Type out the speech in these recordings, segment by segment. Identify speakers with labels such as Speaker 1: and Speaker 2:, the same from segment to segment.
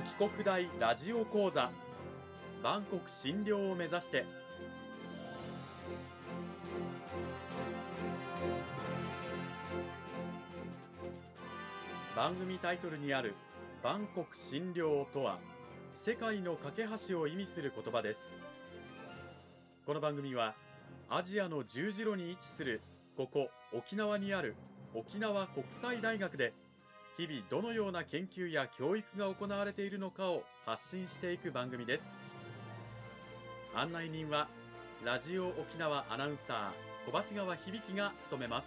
Speaker 1: 帰国大ラジオ講座、万国診療を目指して。番組タイトルにある万国診療とは、世界の架け橋を意味する言葉です。この番組はアジアの十字路に位置するここ沖縄にある沖縄国際大学で、日々どのような研究や教育が行われているのかを発信していく番組です。案内人はラジオ沖縄アナウンサー小橋川響が務めます。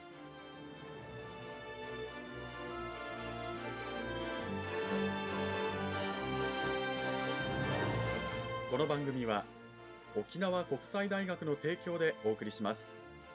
Speaker 1: この番組は沖縄国際大学の提供でお送りします。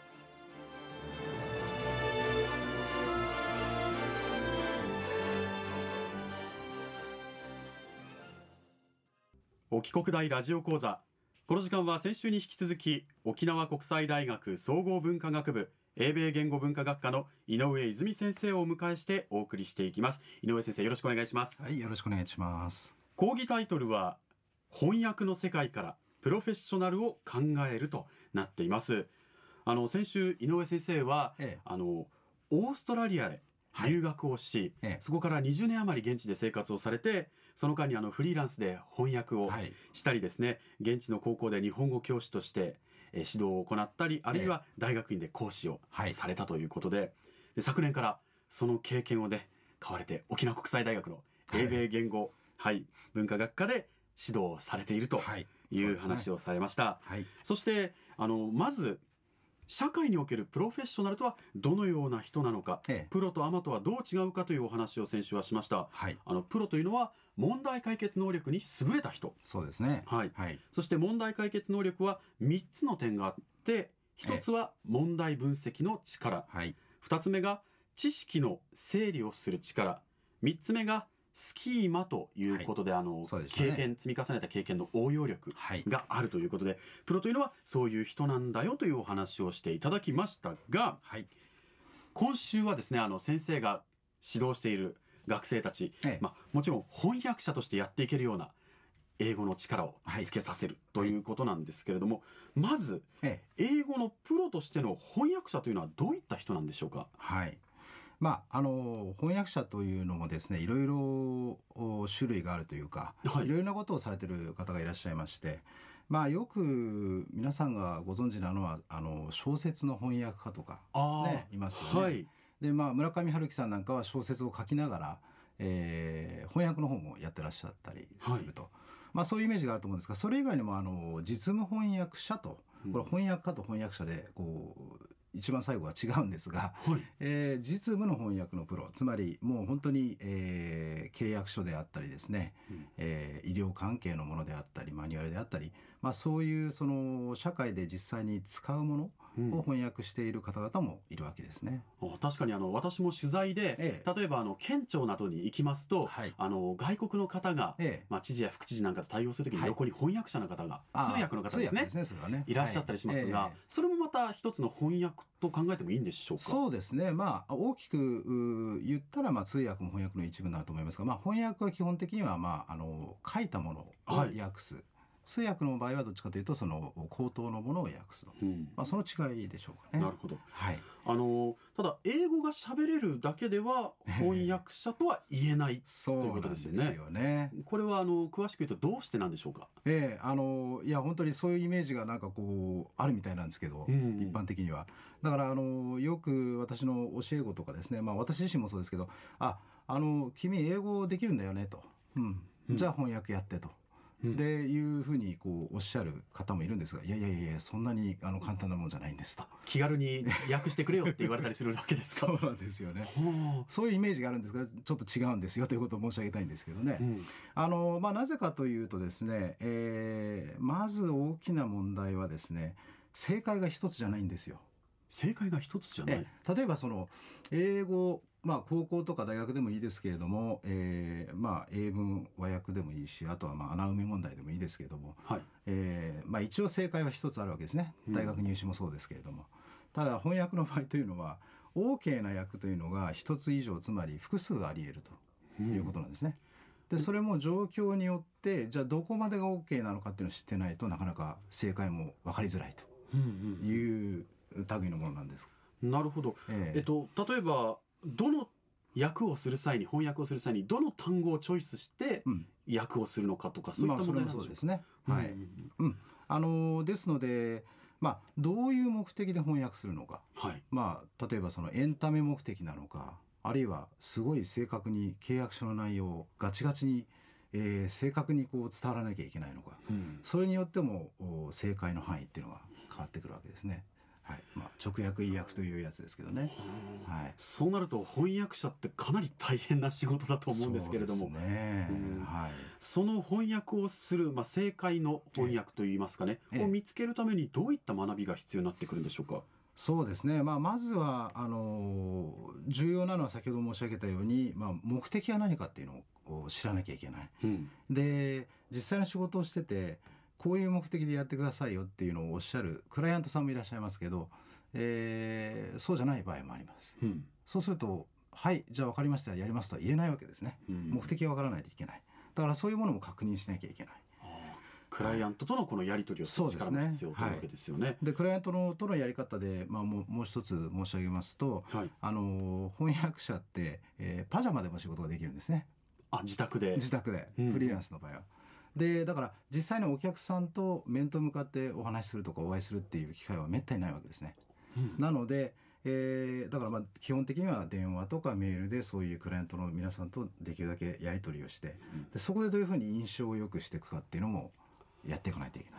Speaker 1: 沖国大ラジオ講座、この時間は先週に引き続き沖縄国際大学総合文化学部英米言語文化学科の井上泉先生をお迎えしてお送りしていきます。井上先生、よろしくお願いします。
Speaker 2: はい、よろしくお願いします。
Speaker 1: 講義タイトルは翻訳の世界からプロフェッショナルを考えるとなっています。先週井上先生は、オーストラリアへ留学をし、そこから20年余り現地で生活をされて、その間にフリーランスで翻訳をしたりですね、現地の高校で日本語教師として指導を行ったり、あるいは大学院で講師をされたということで、昨年からその経験をね買われて沖縄国際大学の英米言語、文化学科で指導されているという話をされました。そしてまず社会におけるプロフェッショナルとはどのような人なのか、プロとアマとはどう違うかというお話を先週はしました。プロというのは問題解決能力に優れた人。
Speaker 2: そうですね。
Speaker 1: そして問題解決能力は3つの点があって、1つは問題分析の力、2つ目が知識の整理をする力、3つ目がスキーマということで、経験、積み重ねた経験の応用力があるということで、プロというのはそういう人なんだよというお話をしていただきましたが、今週はですね、先生が指導している学生たち、もちろん翻訳者としてやっていけるような英語の力をつけさせるということなんですけれども、まず英語のプロとしての翻訳者というのはどういった人なんでしょうか。
Speaker 2: 翻訳者というのもですね、いろいろ種類があるというか、いろいろなことをされている方がいらっしゃいまして、よく皆さんがご存知なのは小説の翻訳家とか、いますよね。で、村上春樹さんなんかは小説を書きながら、翻訳の方もやってらっしゃったりすると、そういうイメージがあると思うんですが、それ以外にも実務翻訳者と、これ翻訳家と翻訳者で一番最後は違うんですが、実務の翻訳のプロ、つまりもう本当に、契約書であったりですね、医療関係のものであったりマニュアルであったり、そういうその社会で実際に使うものを翻訳している方々もいるわけですね。
Speaker 1: 確かに私も取材で、例えば県庁などに行きますと、外国の方が、知事や副知事なんかと対応するときに横に翻訳者の方が、通訳の方ですね、いらっしゃったりしますが、それもまた一つの翻訳と考えてもいいんでしょうか。
Speaker 2: そうですね、大きく言ったら通訳も翻訳の一部になると思いますが、翻訳は基本的には書いたものを訳す、通訳の場合はどっちかというとその口頭のものを訳すと、その違いでしょうかね。
Speaker 1: なるほど。ただ英語が喋れるだけでは翻訳者とは言えないということですよね。
Speaker 2: そうなんですよね。
Speaker 1: これは詳しく言うとどうしてなんでしょうか。
Speaker 2: いや本当にそういうイメージがあるみたいなんですけど、一般的にはだからよく私の教え子とかですね、私自身もそうですけど、君英語できるんだよねと、じゃあ翻訳やってとでいうふうにおっしゃる方もいるんですが、いやそんなに簡単なもんじゃないんですと、
Speaker 1: 気軽に訳してくれよって言われたりするわけですか。
Speaker 2: そうなんですよね。そういうイメージがあるんですが、ちょっと違うんですよということを申し上げたいんですけどね。なぜかというとですね、まず大きな問題はですね、正解が一つじゃないんですよ。
Speaker 1: 正解が一つじゃない。
Speaker 2: 例えば英語、高校とか大学でもいいですけれども、英文和訳でもいいし、あとは穴埋め問題でもいいですけれども、一応正解は一つあるわけですね。大学入試もそうですけれども、ただ翻訳の場合というのは OK な訳というのが一つ以上、つまり複数あり得るということなんですね。 でそれも状況によってじゃあどこまでが OK なのかっていうのを知ってないとなかなか正解も分かりづらいという類のものなんです。
Speaker 1: なるほど、例えばどの訳をする際に翻訳をする際にどの単語をチョイスして訳をするのかとか、そういった問題なんでしょうか。
Speaker 2: それもそうですね、ですので、どういう目的で翻訳するのか、例えばそのエンタメ目的なのか、あるいはすごい正確に契約書の内容をガチガチに、正確にこう伝わらなきゃいけないのか、それによっても正解の範囲っていうのが変わってくるわけですね。直訳意訳というやつですけどね、
Speaker 1: そうなると翻訳者ってかなり大変な仕事だと思うんですけれども、その翻訳をする、正解の翻訳といいますかね、を見つけるためにどういった学びが必要になってくるんでしょうか。
Speaker 2: そうですね、まずは重要なのは先ほど申し上げたように、目的は何かっていうのを知らなきゃいけない、で実際の仕事をしててこういう目的でやってくださいよっていうのをおっしゃるクライアントさんもいらっしゃいますけど、そうじゃない場合もあります、そうするとはいじゃあ分かりましたやりますとは言えないわけですね、目的が分からないといけない。だからそういうものも確認しなきゃいけない。
Speaker 1: クライアントとのこのやり取りをする力も必要というわけですよね。
Speaker 2: でクライアントとのやり方で、もう一つ申し上げますと、翻訳者って、パジャマでも仕事ができるんですね。自宅で、フリーランスの場合は。でだから実際にお客さんと面と向かってお話しするとかお会いするっていう機会はめったにないわけですね、なので、だから基本的には電話とかメールでそういうクライアントの皆さんとできるだけやり取りをして、でそこでどういうふうに印象を良くしていくかっていうのもやっていかないといけない、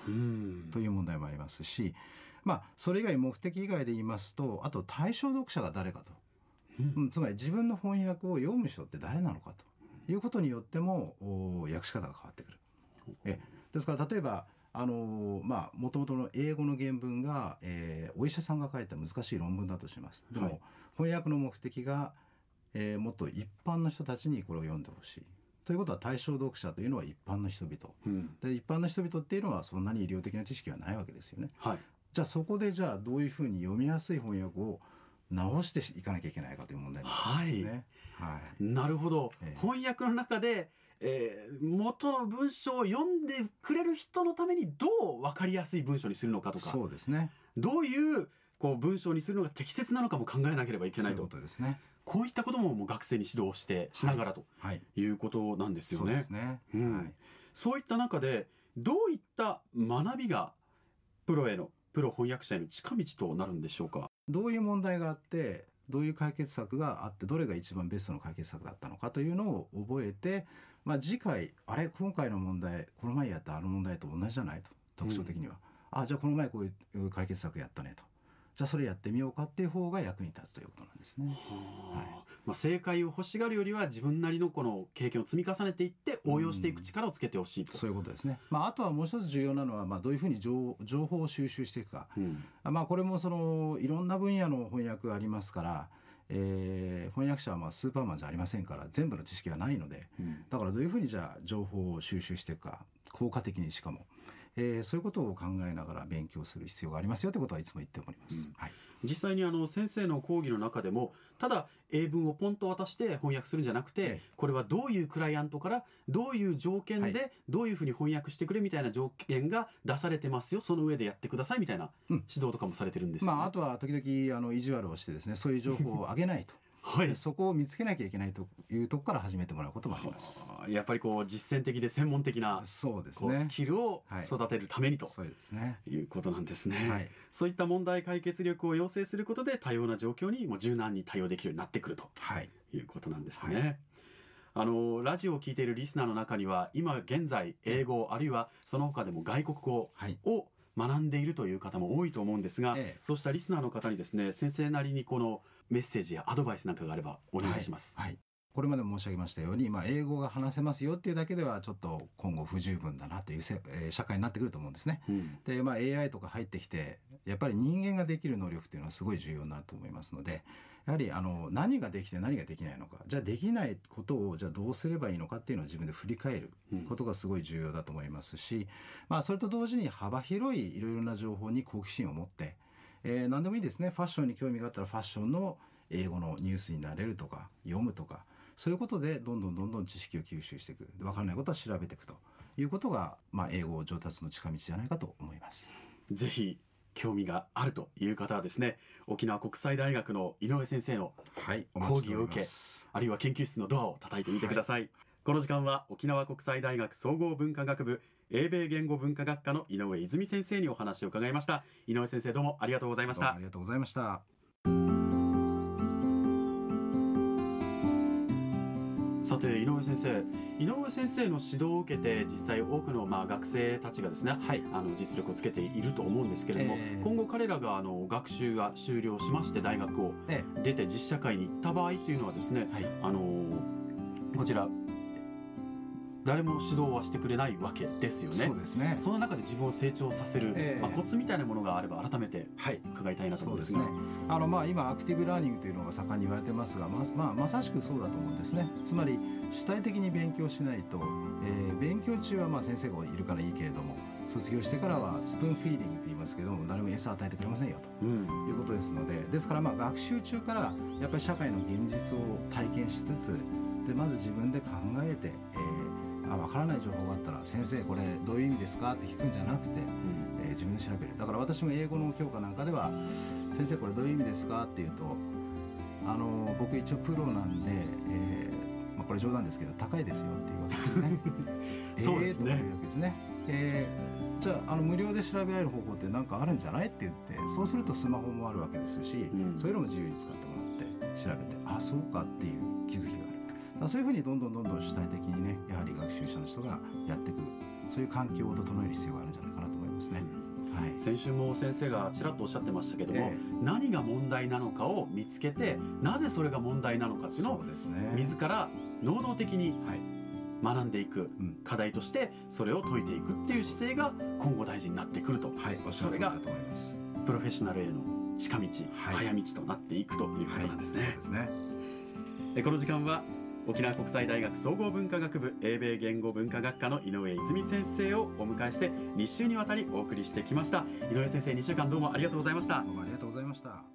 Speaker 2: という問題もありますし、それ以外目的以外で言いますと、あと対象読者が誰かと、つまり自分の翻訳を読む人って誰なのかということによっても訳し方が変わってくる。ですから例えばもともとの英語の原文が、お医者さんが書いた難しい論文だとします。でも、翻訳の目的が、もっと一般の人たちにこれを読んでほしいということは、対象読者というのは一般の人々、で一般の人々っていうのはそんなに医療的な知識はないわけですよね、じゃあそこでどういうふうに読みやすい翻訳を直していかなきゃいけないかという問題なんですね。
Speaker 1: なるほど、翻訳の中で元の文章を読んでくれる人のためにどう分かりやすい文章にするのかとか、
Speaker 2: そうですね、
Speaker 1: どういう文章にするのが適切なのかも考えなければいけないと。
Speaker 2: そういうことですね。
Speaker 1: こういったことも学生に指導しながらということなんですよね。
Speaker 2: そうですね、
Speaker 1: そういった中でどういった学びがプロ翻訳者への近道となるんでしょうか。
Speaker 2: どういう問題があってどういう解決策があってどれが一番ベストの解決策だったのかというのを覚えて、次回今回の問題この前やったあの問題と同じじゃないと、特徴的には、じゃあこの前こういう解決策やったねと、じゃあそれやってみようかっていう方が役に立つということなんですね。
Speaker 1: 正解を欲しがるよりは自分なりのこの経験を積み重ねていって応用していく力をつけてほしいと、
Speaker 2: そういうことですね。あとはもう一つ重要なのは、どういうふうに情報を収集していくか、これもいろんな分野の翻訳がありますから、翻訳者はスーパーマンじゃありませんから全部の知識がないので、だからどういうふうにじゃあ情報を収集していくか、効果的にしかも、そういうことを考えながら勉強する必要がありますよということはいつも言っております、
Speaker 1: 実際に先生の講義の中でもただ英文をポンと渡して翻訳するんじゃなくて、これはどういうクライアントからどういう条件でどういうふうに翻訳してくれみたいな条件が出されてますよ、その上でやってくださいみたいな指導とかもされてるんですよね。
Speaker 2: あとは時々意地悪をしてですね、そういう情報を上げないとそこを見つけなきゃいけないというところから始めてもらうこともあります。
Speaker 1: やっぱり実践的で専門的なスキルを育てるためにということなんですね。そういった問題解決力を養成することで多様な状況にも柔軟に対応できるようになってくるということなんですね。ラジオを聞いているリスナーの中には今現在英語あるいはその他でも外国語を学んでいるという方も多いと思うんですが、そうしたリスナーの方にですね、先生なりにこのメッセージやアドバイスなんかがあればお願いします。
Speaker 2: これまでも申し上げましたように、英語が話せますよっていうだけではちょっと今後不十分だなという社会になってくると思うんですね。で、AI とか入ってきてやっぱり人間ができる能力っていうのはすごい重要になると思いますので、やはり何ができて何ができないのか、じゃあできないことをじゃあどうすればいいのかっていうのを自分で振り返ることがすごい重要だと思いますし、それと同時に幅広いいろいろな情報に好奇心を持って、何でもいいですね。ファッションに興味があったらファッションの英語のニュースになれるとか読むとか、 そういうことでどんどん知識を吸収していく、分からないことは調べていくということが、英語上達の近道じゃないかと思います。
Speaker 1: ぜひ興味があるという方はですね、沖縄国際大学の井上先生の講義を受け、あるいは研究室のドアを叩いてみてください。この時間は沖縄国際大学総合文化学部英米言語文化学科の井上泉先生にお話を伺いました。井上先生、どうもありがとうございました。
Speaker 2: ありがとうございました。
Speaker 1: さて井上先生の指導を受けて実際多くの学生たちがですね、実力をつけていると思うんですけれども、今後彼らが学習が終了しまして大学を出て実社会に行った場合というのはですね、こちら誰も指導はしてくれないわけですよね。
Speaker 2: そうですね。
Speaker 1: その中で自分を成長させる、コツみたいなものがあれば改めて伺いたいなと思うんですが、
Speaker 2: 今アクティブラーニングというのが盛んに言われてますが、まさしくそうだと思うんですね。つまり主体的に勉強しないと、勉強中は先生がいるからいいけれども、卒業してからはスプーンフィーディングと言いますけども、誰も餌を与えてくれませんよということですので、ですから学習中からやっぱり社会の現実を体験しつつで、まず自分で考えて、分からない情報があったら先生これどういう意味ですかって聞くんじゃなくて、自分で調べる。だから私も英語の教科なんかでは先生これどういう意味ですかっていうと、僕一応プロなんで、これ冗談ですけど高いですよっていうわけですね。
Speaker 1: そうですね。
Speaker 2: というわけですね。じゃあ無料で調べられる方法って何かあるんじゃないって言って、そうするとスマホもあるわけですし、そういうのも自由に使ってもらって調べて、そうかっていう気づきがある。そういうふうにどんどん主体的にね、やはり学習者の人がやっていく、そういう環境を整える必要があるんじゃないかなと思いますね。
Speaker 1: 先週も先生がちらっとおっしゃってましたけども、何が問題なのかを見つけて、なぜそれが問題なのかっていうのを自ら能動的に学んでいく、課題としてそれを解いていくっていう姿勢が今後大事になってくると、それがプロフェッショナルへの近道、早道となっていくということなんですね。
Speaker 2: そうですね。
Speaker 1: この時間は沖縄国際大学総合文化学部英米言語文化学科の井上泉先生をお迎えして2週にわたりお送りしてきました。井上先生、2週間どうもありがとうございました。
Speaker 2: どうもありがとうございました。